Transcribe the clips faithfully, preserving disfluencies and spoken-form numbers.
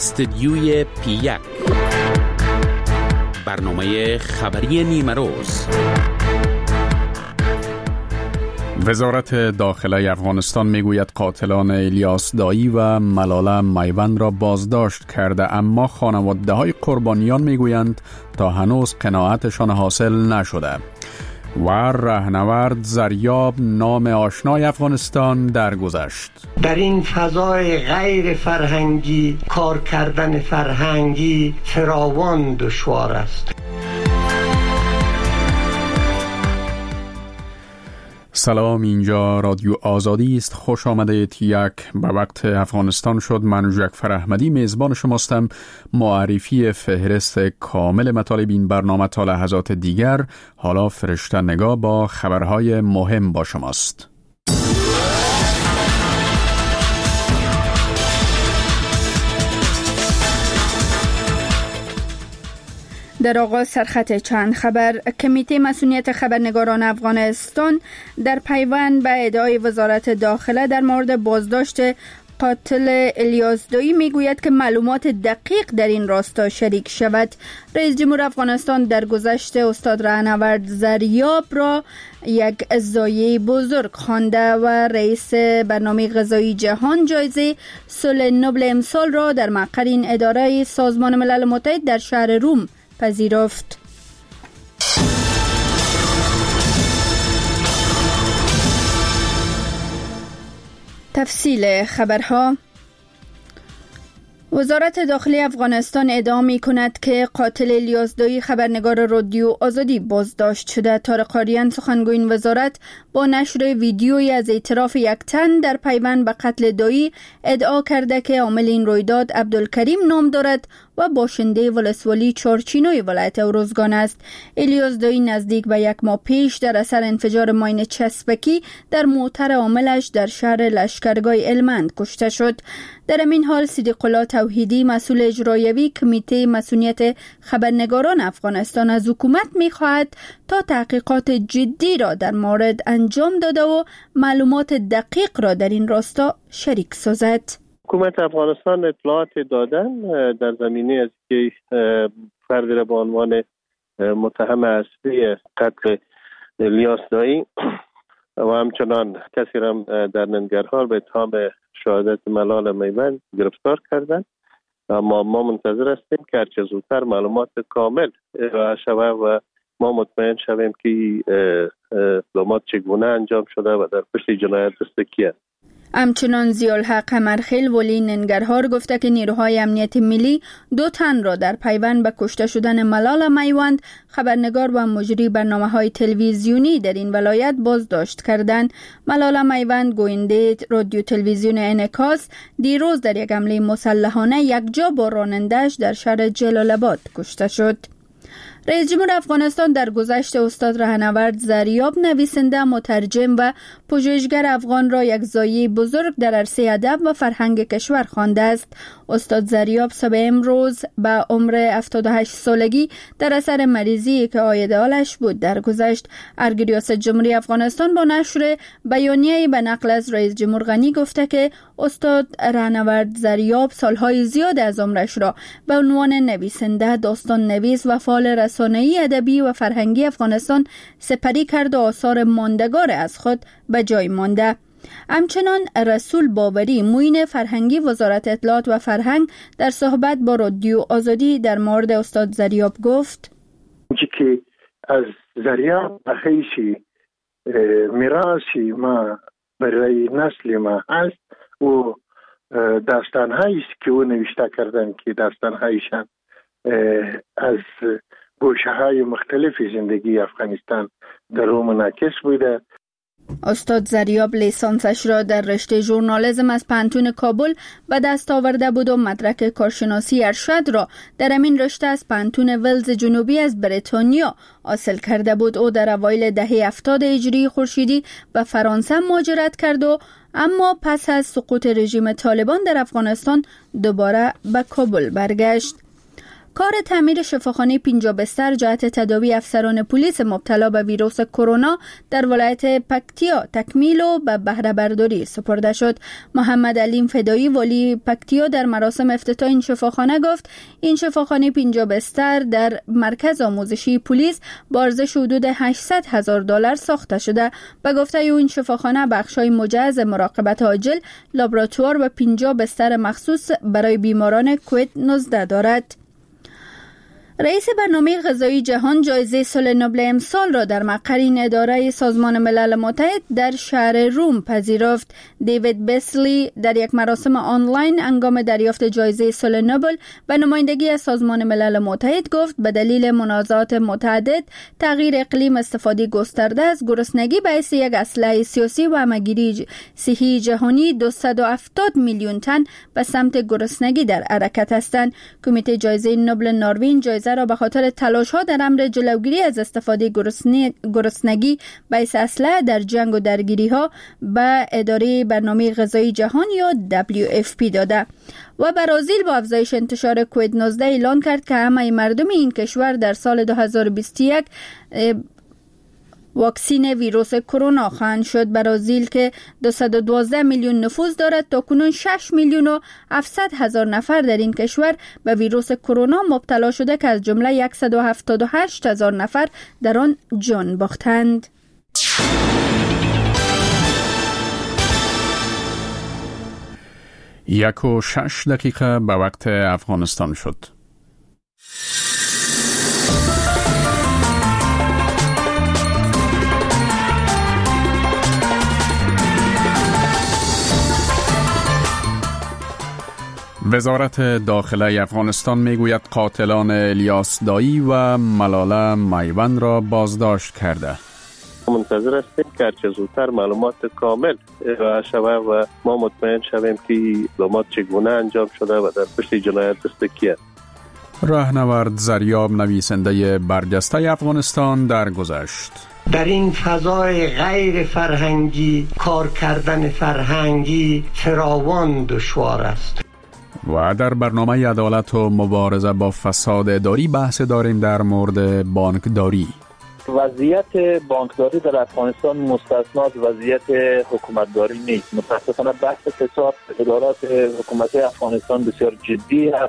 استدیوی پی یک، برنامه خبری نیمه روز. وزارت داخله افغانستان میگوید قاتلان الیاس دایی و ملاله میوند را بازداشت کرده، اما خانواده های قربانیان میگویند تا هنوز قناعتشان حاصل نشده. و رهنورد زریاب، نام آشنای افغانستان، درگذشت. در این فضای غیر فرهنگی کار کردن فرهنگی فراوان دشوار است. سلام، اینجا رادیو آزادی است. خوش آمدید. یک به وقت افغانستان شد. من جعفر احمدی میزبان شماستم. معرفی فهرست کامل مطالب این برنامه تا لحظات دیگر. حالا فرشته نگاه با خبرهای مهم با شماست. در آغاز سرخط چند خبر. کمیته مسئولیت خبرنگاران افغانستان در پیوند به ادعای وزارت داخله در مورد بازداشت قاتل الیاس دایی میگوید که معلومات دقیق در این راستا شریک شود. رئیس جمهور افغانستان در گذشته استاد رهنورد زریاب را یک ضایعه بزرگ خوانده و رئیس برنامه غذایی جهان جایزه صلح نوبل امسال را در مقر این اداره سازمان ملل متحد در شهر روم پذیرفت. تفصیل خبرها. وزارت داخلی افغانستان ادعا می کند که قاتل الیاس دایی خبرنگار رادیو آزادی بازداشت شده. طارق آریان، سخنگوی این وزارت، با نشر ویدیویی از اعتراف یک تن در پیوند به قتل دایی ادعا کرده که عامل این رویداد عبدالکریم نام دارد و باشنده ولسوالی چارچینوی ولایت اروزگان است. الیاس دایی نزدیک به یک ماه پیش در اثر انفجار ماین چسبکی در موتر عاملش در شهر لشکرگاه هلمند کشته شد. در این حال صدیق الله توحیدی، مسئول اجرایی کمیته مسئولیت خبرنگاران افغانستان، از حکومت می‌خواهد تا تحقیقات جدی را در مورد انجام داده و معلومات دقیق را در این راستا شریک سازد. حکومت افغانستان اطلاعات دادن در زمینه از که فردی را به عنوان متهم اصلی قتل الیاس دایی و همچنان کسی را در ننگرهار به اتهام شهادت ملاله میوند گرفتار کردند. اما ما منتظر هستیم که هرچه زودتر معلومات کامل ارائه شود و ما مطمئن شویم که اقدامات چگونه انجام شده و در پشت جنایت دست کی است. همچنان ضیاءالحق قمرخیل، ولی ننگرهار، گفته که نیروهای امنیت ملی دو تن را در پیوند به کشته شدن ملاله میوند، خبرنگار و مجری برنامه‌های تلویزیونی در این ولایت، بازداشت کردند. ملاله میوند، گوینده رادیو تلویزیون انعکاس، دیروز در یک حمله مسلحانه یکجا با راننده‌اش در شهر جلال آباد کشته شد. رئیس جمهور افغانستان در گذشته استاد رهنورد زریاب، نویسنده، مترجم و پژوهشگر افغان را یک ضایعه بزرگ در عرصه ادب و فرهنگ کشور خوانده است. استاد زریاب صبح امروز به عمر هفتاد و هشت سالگی در اثر مریضی که عاید حالش بود درگذشت. ارگ ریاست جمهوری افغانستان با نشر بیانیه‌ای به نقل از رئیس جمهور غنی گفته که استاد رهنورد زریاب سالهای زیاد از عمرش را به عنوان نویسنده، داستان نویس و فعال رسانه‌ای ادبی و فرهنگی افغانستان سپری کرد و آثار ماندگار از خود به جای مانده. همچنان رسول باوری، معین فرهنگی وزارت اطلاعات و فرهنگ، در صحبت با رادیو آزادی در مورد استاد زریاب گفت که از زریاب بخیشی میراثی ما برای نسل ما هست و داستان‌هایی که او نوشته کردن که داستان‌هایشان از گوشه‌های مختلفی زندگی افغانستان در او منعکس بوده. استاد زریاب لیسانسش را در رشته ژورنالیسم از پانتون کابل به دست آورده بود و مدرک کارشناسی ارشد را در همین رشته از پانتون ولز جنوبی از بریتانیا حاصل کرده بود. او در اوایل دهه هفتاد هجری خورشیدی به فرانسه مهاجرت کرد و اما پس از سقوط رژیم طالبان در افغانستان دوباره به کابل برگشت. کار تعمیر شفاخانه پنجاه بستر جهت تداوی افسران پلیس مبتلا به ویروس کرونا در ولایت پکتیا تکمیل و به بهره برداری سپرده شد. محمد علیم فدایی والی پکتیا در مراسم افتتاح این شفاخانه گفت این شفاخانه پنجاه بستر در مرکز آموزشی پلیس با ارزش حدود هشتصد هزار دلار ساخته شده. به گفته او این شفاخانه بخش‌های مجهز مراقبت عاجل، لابراتوار و پنجاه بستر مخصوص برای بیماران کووید نوزده دارد. رئیس برنامه غذایی جهان جایزه صلح نوبل امسال را در مقر این اداره سازمان ملل متحد در شهر روم پذیرفت. دیوید بسلی در یک مراسم آنلاین هنگام دریافت جایزه صلح نوبل به نمایندگی از سازمان ملل متحد گفت به دلیل منازعات متعدد، تغییر اقلیم، استفاده گسترده از گرسنگی باعث یک اسلحه سیاسی و همگیری صحی جهانی دویست و هفتاد میلیون تن به سمت گرسنگی در حرکت هستند. کمیته جایزه نوبل نروژ جایزه را به خاطر تلاش‌ها در امر جلوگیری از استفاده گرسنگی باعث اسلحه در جنگ و درگیری‌ها به اداره برنامه غذایی جهان یا دبلیو اف پی داده. و برازیل با افزایش انتشار کووید نوزده اعلان کرد که همه مردم این کشور در سال دو هزار و بیست و یک واکسین ویروس کرونا خواهند شد. برازیل که دویست و دوازده میلیون نفوذ دارد تاکنون شش میلیون و هفتصد هزار نفر در این کشور به ویروس کرونا مبتلا شده که از جمله صد و هفتاد و هشت هزار نفر در آن جان باختند. یک و شش دقیقه به وقت افغانستان شد. وزارت داخله افغانستان میگوید قاتلان الیاس دایی و ملاله میوند را بازداشت کرده. منتظر هستیم که هرچه زودتر معلومات کامل ارائه شود و ما مطمئن شویم که اقدامات چگونه انجام شده و در پشت جنایت دست کی است. راهنورد زریاب نویسنده برجسته افغانستان درگذشت. در این فضای غیر فرهنگی کار کردن فرهنگی فراوان دشوار است. و در برنامه عدالت و مبارزه با فساد اداری بحث داریم در مورد بانکداری. وضعیت بانکداری در افغانستان مستثنا از وضعیت حکومتداری نیست. متاسفانه بحث فساد ادارات حکومتی افغانستان بسیار جدی است.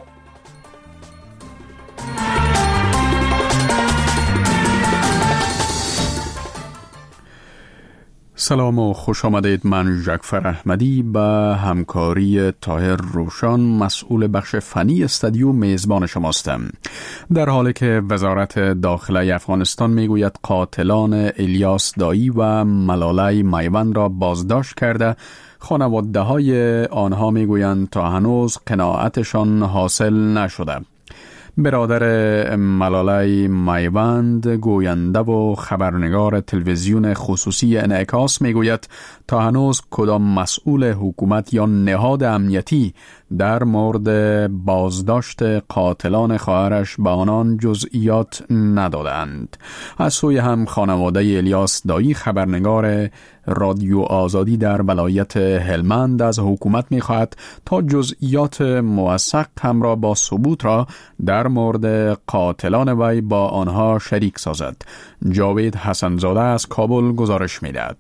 سلام و خوش آمدید. من جعفر احمدی به همکاری طاهر روشان مسئول بخش فنی استودیو میزبان شماستم. در حالی که وزارت داخله افغانستان میگوید قاتلان الیاس دایی و ملاله میوند را بازداشت کرده، خانواده های آنها میگویند تا هنوز قناعتشان حاصل نشده. برادر ملاله میوند گوینده و خبرنگار تلویزیون خصوصی انعکاس میگوید تا هنوز کدام مسئول حکومت یا نهاد امنیتی در مورد بازداشت قاتلان خواهرش به آنان جزئیات ندادند. از سوی هم خانواده الیاس دایی خبرنگار رادیو آزادی در ولایت هلمند از حکومت می‌خواهد تا جزئیات موثق همراه با ثبوت را در مورد قاتلان وی با آنها شریک سازد. جاوید حسنزاده از کابل گزارش می‌دهد.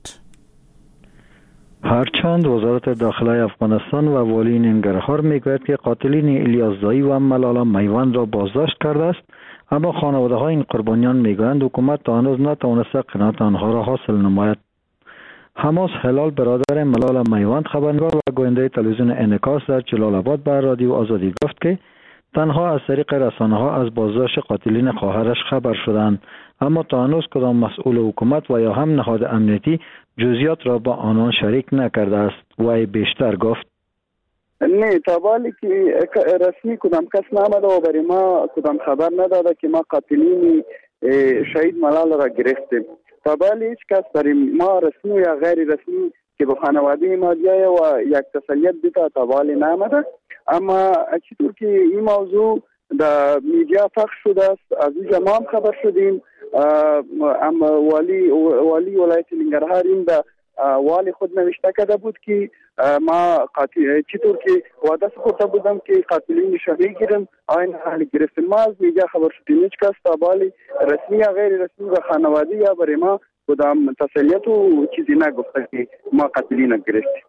هرچند وزارت داخله افغانستان و والی ننگرهار میگوید که قاتلین الیاس دایی و ملاله میوند را بازداشت کرده است، اما خانواده های این قربانیان میگویند حکومت تا هنوز نتوانسته قناعت آنها را حاصل نماید. حماس هلال برادر ملاله میوند خبرنگار و گوینده تلویزیون انعکاس در جلال آباد به رادیو آزادی گفت که تنها از طریق رسانه‌ها از بازداشت قاتلین خواهرش خبر شدند، اما تا هنوز کدام مسئول حکومت و یا هم نهاد امنیتی جزئیات را با آنان شریک نکرده است. و بیشتر گفت نه، تا بالی که رسمی کدام کس نامده و برای ما کدام خبر نداده که ما قاتلین شهید ملاله را گرفتیم. تا بالی هیچ کس برای ما رسمی یا غیر رسمی که به خانواده ما بیایه و یک تسلیت بیتا تا بالی نامده. اما چطور که این موضوع در میدیا پخش شده است، از اینجا ما هم خبر شدیم. اما والی والی ولایت ننگرهار این به والی خود نوشته کرده بود که ما قاتل چطور که وعده سپرده بودم که قاتلین شهری گیرم آین حال گرفتم. ما از میگه خبر شدیم هیچ کس تابالی رسمی یا غیر رسمی و خانوادی یا برای ما بودم تسلیت و چیزی نگفته که ما قاتلین گرفتیم.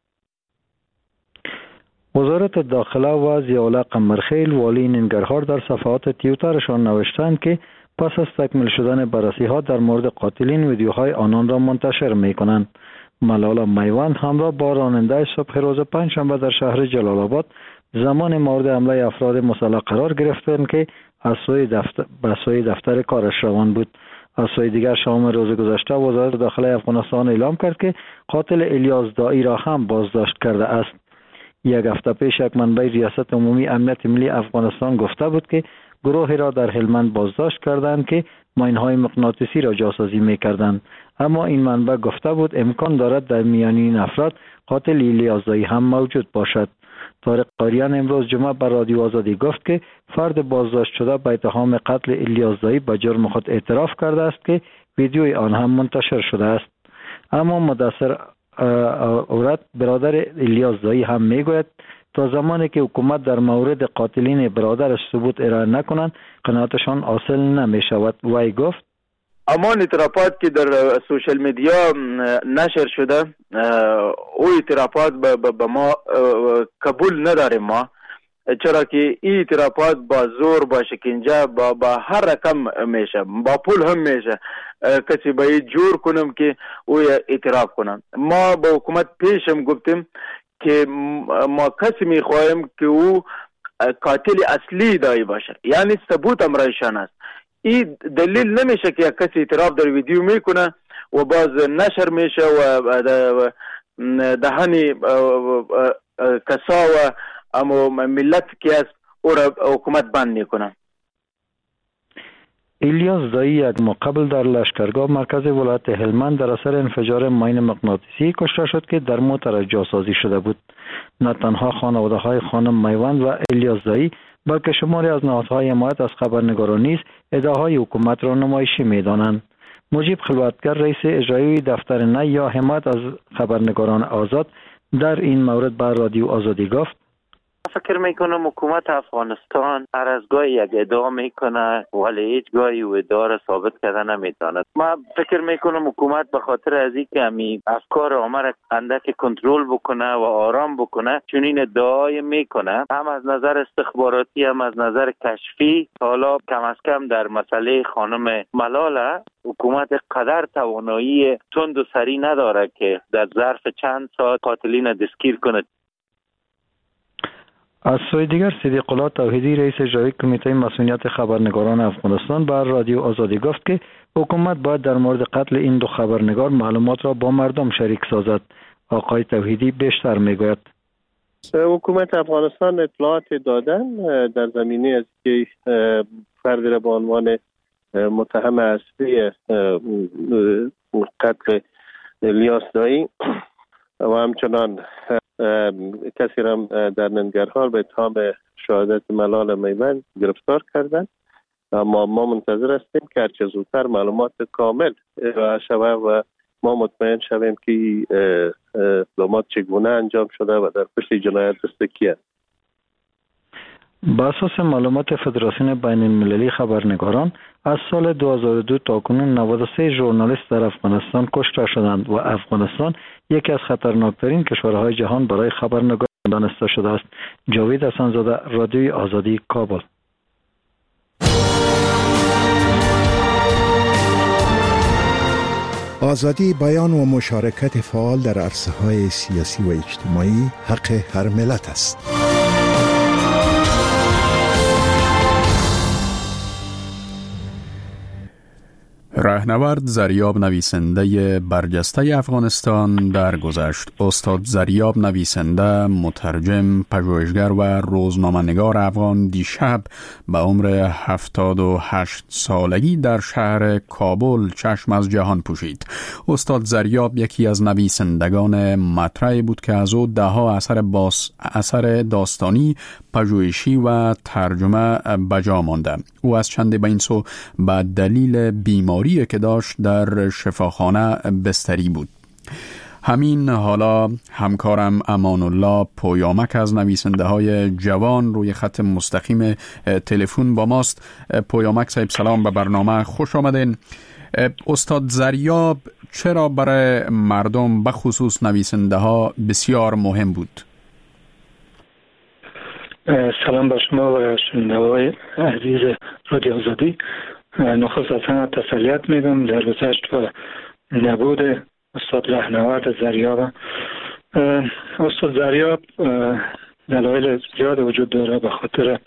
وزارت داخله و ضیاءالله قمرخیل والی ننگرهار در صفحات توییترشان نوشتند که پس از تکمیل شدن بررسی ها در مورد قاتلین ویدیوهای آنان را منتشر می کنند. ملاله میوند همراه با راننده صبح روز پنجشنبه در شهر جلال آباد زمان مورد حمله افراد مسلح قرار گرفتند که از سوی دفتر به سوی دفتر کارش روان بود. از سوی دیگر شام روز گذشته وزارت داخله افغانستان اعلام کرد که قاتل الیاس دایی را هم بازداشت کرده است. یک هفته پیش یک منبع ریاست عمومی امنیت ملی افغانستان گفته بود که گروهی را در هلمند بازداشت کردند که ماین‌های مغناطیسی را جاسازی می‌کردند، اما این منبع گفته بود امکان دارد در میان این افراد قاتل الیاس دایی هم موجود باشد. طارق قاریان امروز جمعه بر رادیو آزادی گفت که فرد بازداشت شده به اتهام قتل الیاس دایی به جرم خود اعتراف کرده است که ویدیوی آن هم منتشر شده است. اما مدثر اورد برادر الیاس دایی هم میگوید تا زمانی که حکومت در مورد قاتلین برادرش ثبوت ارائه نکنند قناعتشان حاصل نمی شود. وی گفت امان اعترافات که در سوشل میدیا نشر شده او اعترافات به ما قبول نداریم ما، چرا که این اعترافات با زور، با شکنجه، با, با هر رقم میشه، با پول هم میشه. کسی باید جور کنم که او اعتراف کنم. ما با حکومت پیشم گفتیم که ما کسی میخواهیم که او قاتل اصلی دایی باشه، یعنی ثبوت امرایشان است. این دلیل نمیشه که یک کسی اعتراف در ویدیو میکنه و باز نشر میشه و دهنی کسا و اما ملت که است او را حکومت بند میکنه. الیاس دایی یک ماه قبل در لشکرگاه مرکز ولایت هلمند در اثر انفجار ماین مغناطیسی کشته شد که در موتر جاسازی شده بود. نه تنها خانواده های خانم میوند و الیاس دایی بلکه شماری از نهادهای حمایت از خبرنگاران نیز ادعاهای حکومت را نمایشی می‌دانند. مجیب خلوتگر رئیس اجرایی دفتر نه یا حمایت از خبرنگاران آزاد در این مورد بر رادیو آزادی گفت فکر میکنم حکومت افغانستان هر از گاهی یک ادعا میکنه ولی هیچ گاهی او ادعا را ثابت کردن نمیتواند. ما فکر میکنم حکومت به خاطر از اینکه همی افکار عامه را اندک کنترل بکنه و آرام بکنه چون این ادعای میکنه، هم از نظر استخباراتی هم از نظر کشفی. حالا کم از کم در مسئله خانم ملاله حکومت قدر توانایی تند و سری نداره که در ظرف چند ساعت قاتلین دستگیر کنه. از سوی دیگر صدیق الله توحیدی رئیس اجرایی کمیته مسئولیت خبرنگاران افغانستان بر رادیو آزادی گفت که حکومت باید در مورد قتل این دو خبرنگار معلومات را با مردم شریک سازد. آقای توحیدی بیشتر میگوید حکومت افغانستان اطلاعات دادن در زمینه از که فرد را به عنوان متهم اصلی قتل الیاس دایی و همچنان کسی را در ننگرهار به اتهام شهادت ملاله میوند گرفتار کردند. اما ما منتظر هستیم که هرچه زودتر معلومات کامل ارائه شود و ما مطمئن شویم که اقدامات چگونه انجام شده و در پشت جنایت دست کی است. بر اساس معلومات فدراسیون بین المللی خبرنگاران از سال دو هزار و دو تا کنون نود و سه ژورنالیست در افغانستان کشته شدند و افغانستان یکی از خطرناکترین کشورهای جهان برای خبرنگاری دانسته شده است. جاوید حسن‌زاده، رادیوی آزادی، کابل. آزادی بیان و مشارکت فعال در عرصه‌های سیاسی و اجتماعی حق هر ملت است. رهنورد زریاب نویسنده برجسته افغانستان درگذشت. استاد زریاب نویسنده، مترجم، پژوهشگر و روزنامه‌نگار افغان دیشب به عمر هفتاد و هشت سالگی در شهر کابل چشم از جهان پوشید. استاد زریاب یکی از نویسندگان مطرح بود که از او دهها اثر باس اثر داستانی، پژوهشی و ترجمه بجا مانده. او از چند به این سو به دلیل بیماری که داشت در شفاخانه بستری بود. همین حالا همکارم امان الله پویامک از نویسنده های جوان روی خط مستقیم تلفن با ماست. پویامک صاحب سلام، به برنامه خوش آمدین. استاد زریاب چرا برای مردم به خصوص نویسنده ها بسیار مهم بود؟ سلام بر شما و شنونده‌های عزیز رادیو آزادی. نخست از همه تسلیت میگم در گذشت و نبود استاد رهنورد زریاب. استاد زریاب دلایل زیاد وجود داره به خاطر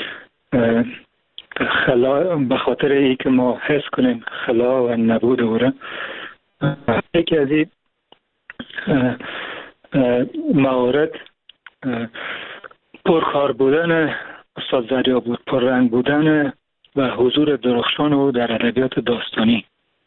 خلا به خاطر ای که ما حس کنیم خلا و نبود او را. یکی از این موارد پرکار بودن استاد زریاب بود، پررنگ بودن و حضور درخشان او در ادبیات داستانی.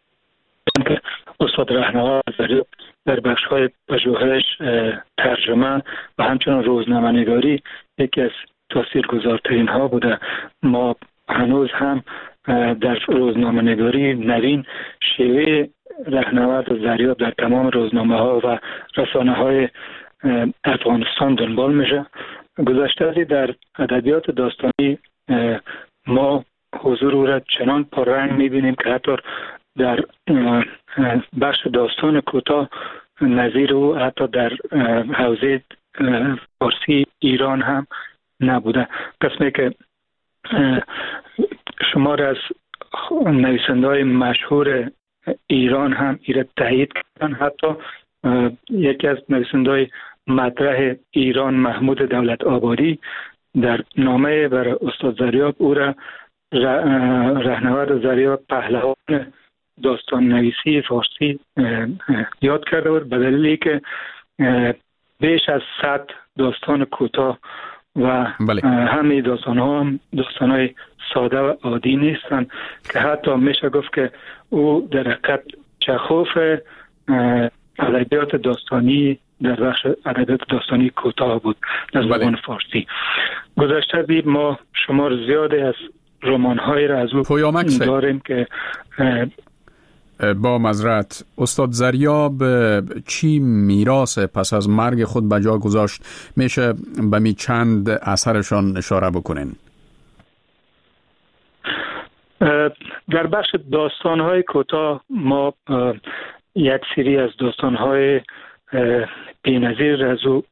استاد رهنورد زریاب در بخش‌های پژوهش، ترجمه و همچنین روزنامه‌نگاری یکی از تاثیرگذارترین ها بوده. ما هنوز هم در روزنامه‌نگاری نوین شیوه رهنورد زریاب در تمام روزنامه‌ها و رسانه‌های افغانستان دنبال میشه. گذشته ازی در ادبیات داستانی ما حضور او را چنان پررنگ میبینیم که حتی در بخش داستان کوتاه نظیر او حتی در حوزه فارسی ایران هم نبوده. قسمی که شمار از نویسنده‌های مشهور ایران هم ایره تایید کردن. حتی یکی از نویسنده‌های مطرح ایران محمود دولت آبادی در نامه بر استاد زریاب او را رهنورد زریاب پهلوان داستان نویسی فارسی یاد کرده بود، به دلیلی که بیش از صد داستان کوتاه و بله. همه داستان ها هم داستان های ساده و عادی نیستن که حتی میشه گفت که او در حقیقت چخوف ادبیات داستانی در بخش ادبیات داستانی کوتاه بود در زبان بله. فارسی. گذشته بی ما شمار زیادی از رمان های را از او داریم که با معذرت استاد زریاب چی میراث پس از مرگ خود به جا گذاشت؟ میشه به می چند اثرشان اشاره بکنین؟ در بخش داستان‌های کوتاه ما یک سری از داستان‌های بی‌نظیر از او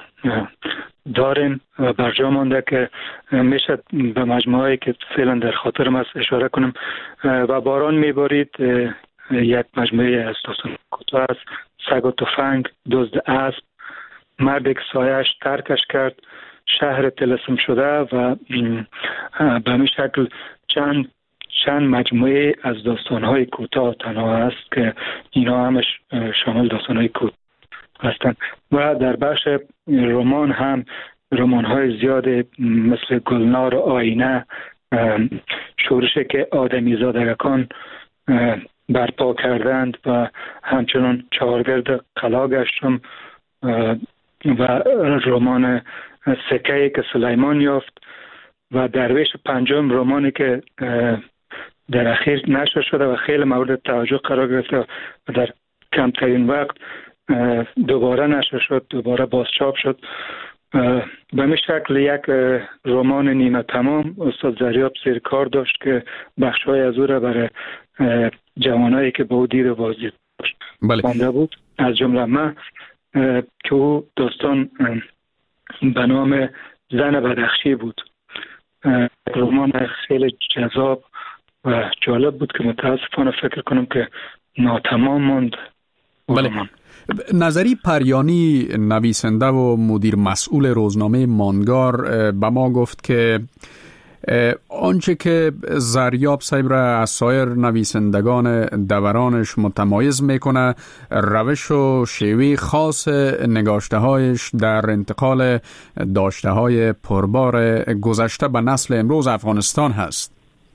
داریم و برجا مانده که میشه به مجموعه‌ای که فعلا در خاطرم است اشاره کنم. و باران میبارید یک مجموعه از داستان کوتاه است، سگ و تفنگ، دزد اسب، مردی که سایه‌اش ترکش کرد، شهر طلسم شده و به همین شکل چند چند مجموعه از داستان‌های کوتاه تنها است که اینا همش شامل داستان‌های کوتاه هستند. و در بخش رمان هم رمان‌های زیاد مثل گلنار و آینه، شورشی که آدمی زادگان برپا کردند و همچنان چهارگرد قلا گشتم و رمان سکه‌ای که سلیمان یافت و درویش پنجم رمانی که در اخیر نشر شده و خیلی مورد توجه قرار گرفته و در کمترین وقت دوباره نشر شد، دوباره بازچاپ شد. به می شکل یک رمان نیمه تمام استاد زریاب زیر کار داشت که بخش‌های از او را برای جوانایی که به او دید و بازدید داشت بله. بود از جمله من که او داستان به نام زن بدخشی بود. رمان خیلی جذاب و جالب بود که متاسفانه فکر کنم که ناتمام ماند. بله. نظری پریانی نویسنده و مدیر مسئول روزنامه ماندگار به ما گفت که آنچه که زریاب صاحب را از سایر نویسندگان دورانش متمایز میکنه روش و شیوه خاص نگاشته هایش در انتقال داشته های پربار گذشته به نسل امروز افغانستان هست.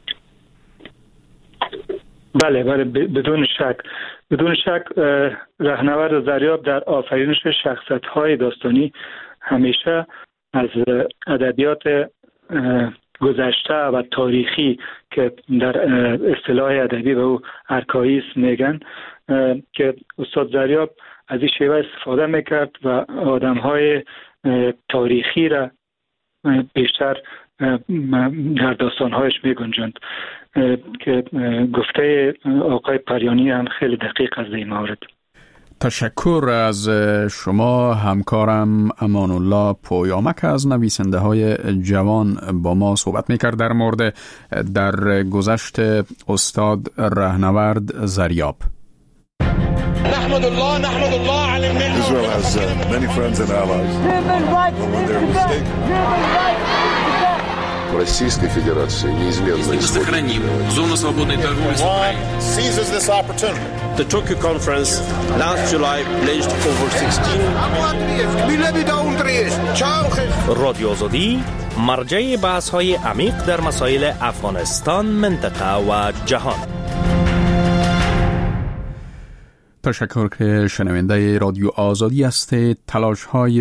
بله بله بدون شک بدون شک رهنورد زریاب در آفرینش شخصیت‌های داستانی همیشه از ادبیات گذشته و تاریخی که در اصطلاح ادبی به او ارکاییسم میگن که استاد زریاب از این شیوه استفاده میکرد و آدمهای تاریخی را بیشتر در داستانهایش می گنجند که گفته آقای پریانی هم خیلی دقیق از این مورد. تشکر از شما همکارم امان الله پویامه که از نویسنده های جوان با ما صحبت میکرد در مورد در گذشت استاد رهنورد زریاب. نحمد الله نحمد الله على النعمة. Israel has uh, many friends and allies. When they're mistaken. Российской Федерации неизменно сохраним зону свободной торговли. Seizes this opportunity. The Tokyo conference last July pledged over sixteen. رادیو آزادی مرجع بحث‌های عمیق در مسائل افغانستان، منطقه و جهان. تشکر که شنونده رادیو آزادی هستید. تلاش‌های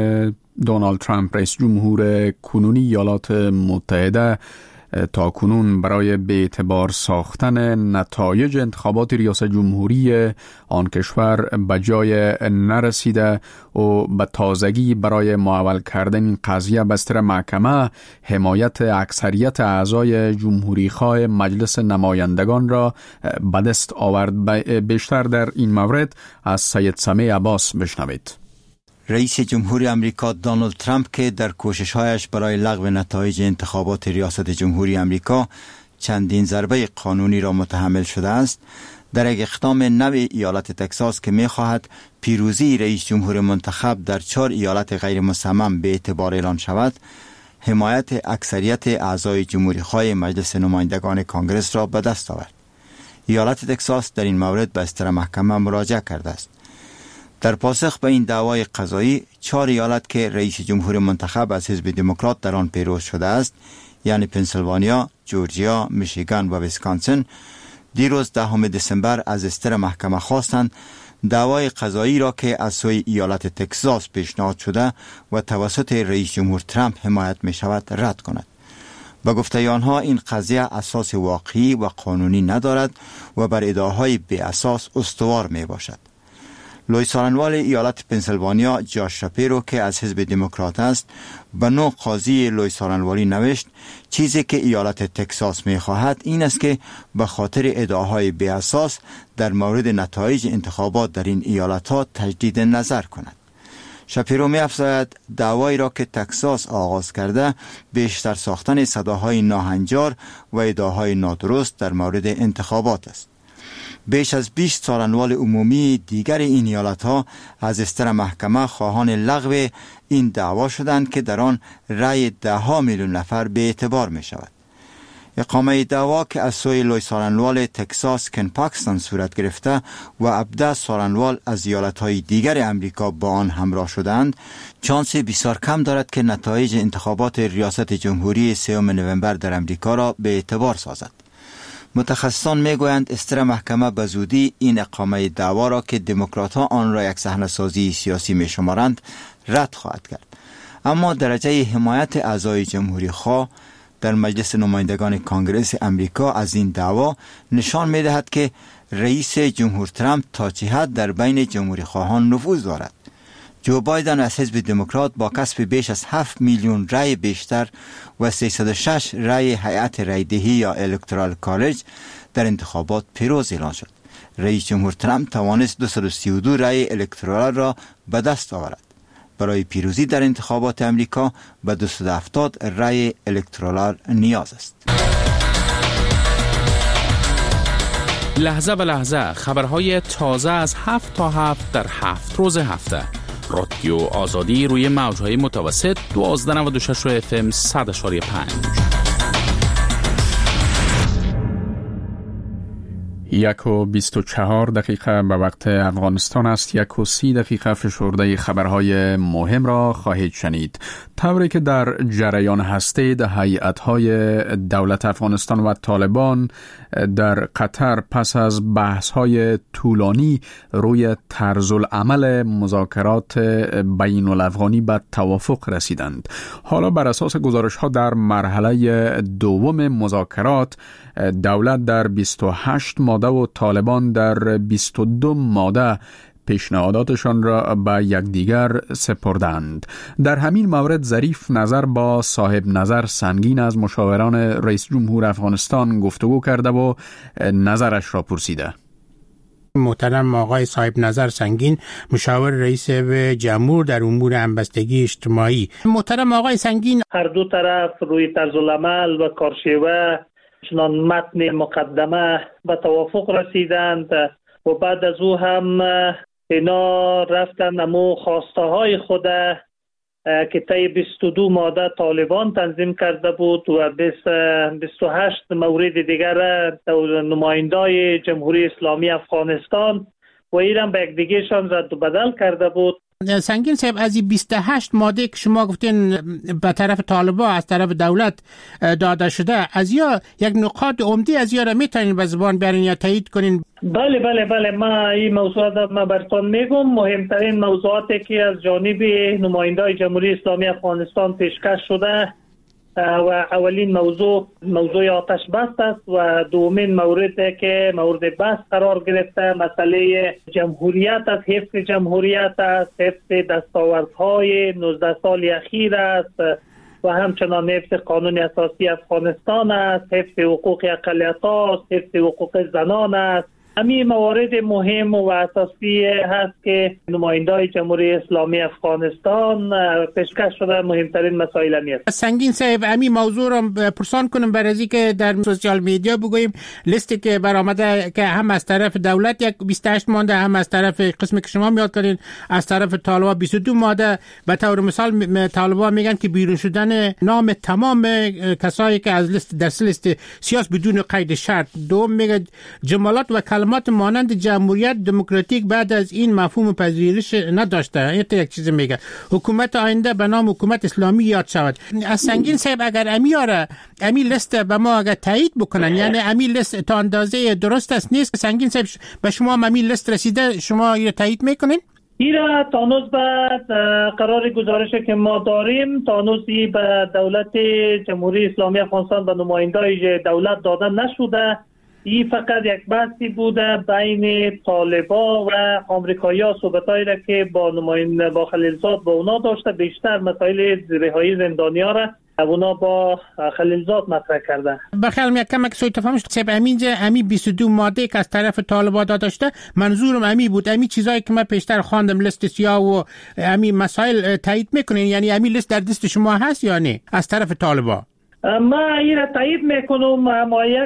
دونالد ترامپ رئیس جمهور کنونی ایالات متحده تا کنون برای به اعتبار ساختن نتایج انتخابات ریاست جمهوری آن کشور به جای نرسیده و به تازگی برای معول کردن این قضیه بستر محکمه حمایت اکثریت اعضای جمهوری خواه مجلس نمایندگان را به دست آورد. بیشتر در این مورد از سید سمیع عباس بشنوید. رئیس جمهور امریکا دونالد ترامپ که در کوشش‌هایش برای لغو نتایج انتخابات ریاست جمهوری امریکا چندین ضربه قانونی را متحمل شده است، در یک اقدام نو ایالت تگزاس که می‌خواهد پیروزی رئیس جمهور منتخب در چهار ایالت غیر مصمم به اعتبار اعلان شود، حمایت اکثریت اعضای جمهوری خواه مجلس نمایندگان کانگرس را به دست آورد. ایالت تگزاس در این مورد به استر محکمه مراجعه کرده است. در پاسخ به این دعوای قضایی، چهار ایالت که رئیس جمهور منتخب از حزب دموکرات در آن پیروز شده است، یعنی پنسیلوانیا، جورجیا، میشیگان و ویسکانسن، دیروز دهم دسامبر از استر محکمه خواستند دعوای قضایی را که از سوی ایالت تگزاس پیشنهاد شده و توسط رئیس جمهور ترامپ حمایت می شود رد کند. با گفته آنها این قضیه اساس واقعی و قانونی ندارد و بر ادعاهای بی اساس استوار می باشد. لوی سارنوال ایالت پنسیلوانیا جاش شاپیرو که از حزب دموکرات است به نوع قاضی لوی سارنوالی نوشت چیزی که ایالت تگزاس می خواهد این است که به خاطر ادعاهای بی اساس در مورد نتایج انتخابات در این ایالت ها تجدید نظر کند. شاپیرو می افزاید دعوایی را که تگزاس آغاز کرده بیشتر ساختن صداهای ناهنجار و ادعاهای نادرست در مورد انتخابات است. بیش از بیست سارنوال عمومی دیگر این ایالت‌ها از استر محکمه خواهان لغو این دعوا شدند که در آن رأی ده ها میلیون نفر به اعتبار می شود. اقامه دعوا که از سوی لوی سارنوال تگزاس کن پاکستان صورت گرفته و هفده سارنوال از ایالت‌های دیگر امریکا با آن همراه شدند، چانس بسیار کم دارد که نتایج انتخابات ریاست جمهوری سوم نوامبر در امریکا را به اعتبار سازد. متخصصان میگویند استر محکمه به زودی این اقامه دعوا را که دموکرات‌ها آن را یک صحنه‌سازی سیاسی می‌شمارند رد خواهد کرد. اما درجه حمایت اعضای جمهوری خواه در مجلس نمایندگان کانگرس امریکا از این دعوا نشان می‌دهد که رئیس جمهور ترامپ تا چه حد در بین جمهوری خواهان نفوذ دارد. جو بایدن از حزب دموکرات با کسب بیش از هفت میلیون رای بیشتر و سیصد و شش رای هیئت رایدهی یا الکترال کالج در انتخابات پیروز اعلان شد. رئیس جمهور ترامپ توانست دویست و سی و دو رای الکترال را به دست آورد. برای پیروزی در انتخابات امریکا به دویست و هفتاد رای الکترال نیاز است. لحظه به لحظه خبرهای تازه از هفت تا هفت در هفت روز هفته. رادیو آزادی روی موجهای متوسط دوازده نود و شش اف ام صد اشاری پنج. یک و بیست و چهار دقیقه به وقت افغانستان است. یک و سی دقیقه فشرده خبرهای مهم را خواهید شنید. طوری که در جریان هستید، هیئت‌های دولت افغانستان و طالبان در قطر پس از بحث‌های طولانی روی طرز العمل مذاکرات بین الافغانی به توافق رسیدند. حالا بر اساس گزارش‌ها در مرحله دوم مذاکرات، دولت در بیست و هشت ماده و طالبان در بیست و دو ماده پیشنهاداتشان را به یکدیگر سپردند. در همین مورد ظریف نظر با صاحب نظر سنگین از مشاوران رئیس جمهور افغانستان گفتگو کرده و نظرش را پرسیده. محترم آقای صاحب نظر سنگین، مشاور رئیس جمهور در امور همبستگی اجتماعی. محترم آقای سنگین، هر دو طرف روی طرز العمل و کارشیوه چنان متن مقدمه به توافق رسیدند و بعد از او هم اینا رفتن امو خواسته های خود که طی بیست و دو ماده طالبان تنظیم کرده بود و بیست و هشت مورد دیگر نمایندای جمهوری اسلامی افغانستان و ایران به یک دیگهشان رد و بدل کرده بود. سنگین صاحب، از این بیست و هشت ماده که شما گفتین به طرف طالبان از طرف دولت داده شده، از یا یک نقاط عمده از یا را میتونین به زبان بیارین یا تایید کنین؟ بله بله بله ما این موضوعات ما براتون میگم. مهمترین موضوعاتی که از جانب نمایندای جمهوری اسلامی افغانستان پیشکش شده و اولین موضوع موضوع آتش بس است و دومین موردی که مورد بحث قرار گرفته مسئله جمهوریت است، حفظ جمهوریت است، حفظ دستاوردهای نوزده سال اخیر است و همچنان حفظ قانون اساسی افغانستان است، حفظ حقوق اقلیت‌ها است، حفظ حقوق زنان است. همین موارد مهم و اساسی هست که نمایندای جمهوری اسلامی افغانستان پیشکش شده. مهمترین مسائل همی است. سنگین صاحب، همین موضوع را پرسان کنم برای از اینکه در سوشال میدیا بگوییم لیستی که برآمده که هم از طرف دولت یک بیست و هشت ماده، هم از طرف قسمی که شما میاد کردین از طرف طالبان بیست و دو ماده. به طور مثال طالبان میگن که بیرون شدن نام تمام کسایی که از لیست در لیست سیاسی بدون قید شرط. دوم میگه جملات و کلمات مانند جمهوریت دموکراتیک بعد از این مفهوم پذیرش نداشته. این یک چیز میگه حکومت آینده به نام حکومت اسلامی یاد شود. از سنگین صاحب اگر امیاره امی لیست به ما اگر تایید بکنن، یعنی امی لیست تا اندازه درست است نیست، سنگین صاحب به شما امی لیست رسیده، شما این تایید میکنین؟ ایرا تانوز بعد قرار گزارشی که ما داریم تانوزی به دولت جمهوری اسلامی افغانستان و نمایندای دولت داده نشده. این فقط یک بحثی بوده بین طالبا و آمریکایی‌ها، صحبتایی را که با نماینده با خلیلزاد با اونا داشته. بیشتر مسائل رهایی زندانی‌ها را اونا با خلیلزاد مطرح کرده. بخیر یک کمک سوی تفاهم شد. سب امینجا امی بیست و دو ماده که از طرف طالبا داده شده، منظورم امی بود. امی چیزایی که من پیشتر خواندم لیست سیاه و امی مسائل تایید میکنین، یعنی امی لیست در دست شما هست یا نه از طرف طالبا؟ ما این را تایید میکنم. ما یک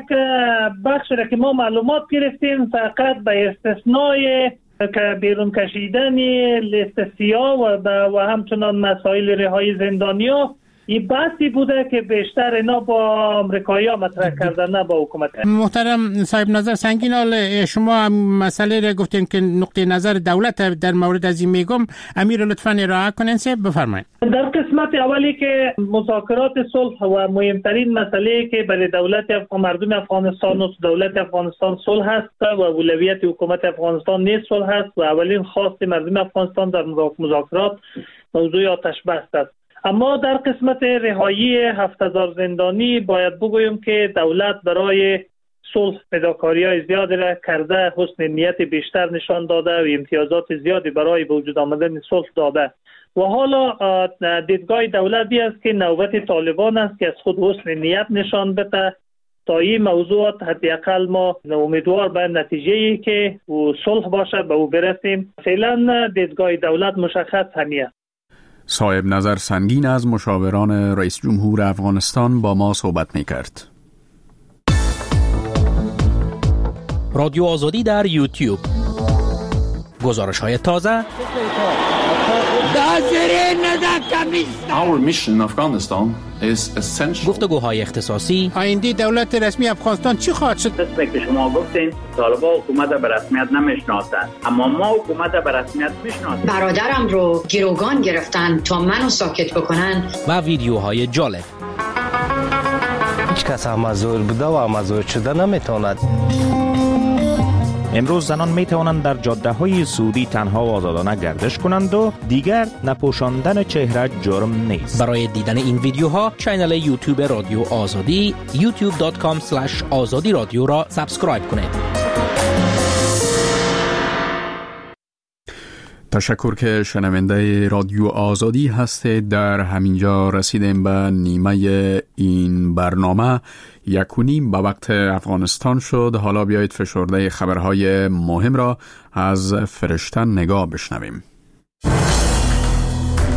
بخش را که ما معلومات گرفتیم فقط به استثنای که بیرون کشیدن لیست سیاه و, و همچنان مسائل رهایی زندانی‌ها این بحثی بوده که بیشتر اینا با آمریکایی‌ها مطرح کردن، نه با حکومت. محترم صاحب نظر سنگین، شما مسئله را گفتین که نقطه نظر دولت در مورد از این میگم، امیر لطفاً ارائه کنین. سه بفرمایید. در قسمت اولی که مذاکرات صلح و مهمترین مسئله که برای دولت افغان مردم افغانستان و دولت افغانستان صلح است و اولویت حکومت افغانستان نیست صلح است و اولین خواست مردم افغانستان در مذاکرات موضوع آتش بس است. اما در قسمت رهایی هفت هزار زندانی باید بگویم که دولت برای صلح فداکاری‌های زیادی را کرده، حسن نیت بیشتر نشان داده و امتیازات زیادی برای به وجود آمدن صلح داده و حالا دیدگاه دولتی است که نوبت طالبان است که از خود حسن نیت نشان بده تا این موضوعات حداقل ما امیدوار به نتیجه‌ای که صلح باشه به او برسیم. فعلا دیدگاه دولت مشخص همیه. صاحب نظر سنگین از مشاوران رئیس جمهور افغانستان با ما صحبت می کرد. رادیو آزادی در یوتیوب، گزارش های تازه، Our mission in Afghanistan is essential. گفتگوهای اختصاصی. آینده دولت رسمی افغانستان چی خواهد شد؟ قسمی که شما گفتین طالبان حکومت به رسمیت نمیشناسند، اما ما حکومت به رسمیت میشناسیم. برادرم رو گروگان گرفتن تا منو ساکت بکنن. و ویدیوهای جالب. هیچ کس مزور بوده و مزور شده نمیتواند. امروز زنان می توانند در جاده های سعودی تنها و آزادانه گردش کنند و دیگر نپوشاندن چهره جرم نیست. برای دیدن این ویدیوها کانال یوتیوب رادیو آزادی یوتیوب دات کام اسلش آزادی رادیو را سابسکرایب کنید. تشکر که شنونده رادیو آزادی هستید. در همینجا رسیدیم به نیمه این برنامه. یک و نیم به وقت افغانستان شد. حالا بیایید فشرده خبرهای مهم را از فرشته نگاه بشنویم.